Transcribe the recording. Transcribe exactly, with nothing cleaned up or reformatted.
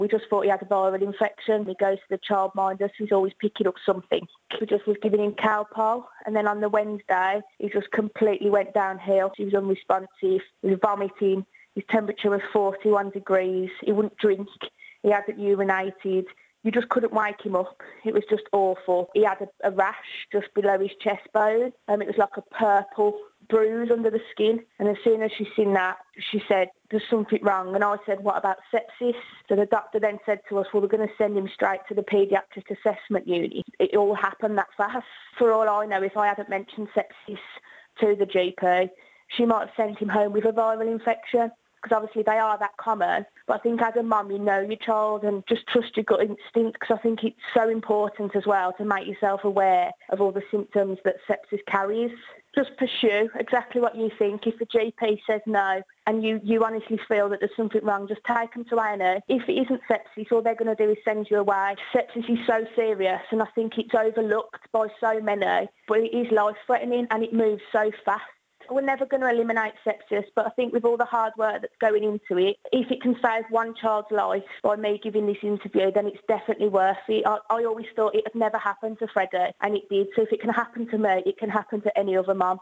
We just thought he had a viral infection. He goes to the childminder, so he's always picking up something. We just was giving him Calpol, and then on the Wednesday, he just completely went downhill. He was unresponsive, he was vomiting, his temperature was forty-one degrees, he wouldn't drink, he hadn't urinated. You just couldn't wake him up. It was just awful. He had a, a rash just below his chest bone. Um, it was like a purple bruise under the skin. And as soon as she seen that, she said, there's something wrong. And I said, what about sepsis? So the doctor then said to us, well, we're going to send him straight to the paediatric assessment unit. It all happened that fast. For all I know, if I hadn't mentioned sepsis to the G P, she might have sent him home with a viral infection. Because obviously they are that common. But I think as a mum, you know your child and just trust your gut instinct, because I think it's so important as well to make yourself aware of all the symptoms that sepsis carries. Just pursue exactly what you think. If the G P says no and you, you honestly feel that there's something wrong, just take them to A and E. If it isn't sepsis, all they're going to do is send you away. Sepsis is so serious, and I think it's overlooked by so many, but it is life-threatening and it moves so fast. We're never going to eliminate sepsis, but I think with all the hard work that's going into it, if it can save one child's life by me giving this interview, then it's definitely worth it. I, I always thought it had never happened to Freddie, and it did. So if it can happen to me, it can happen to any other mum.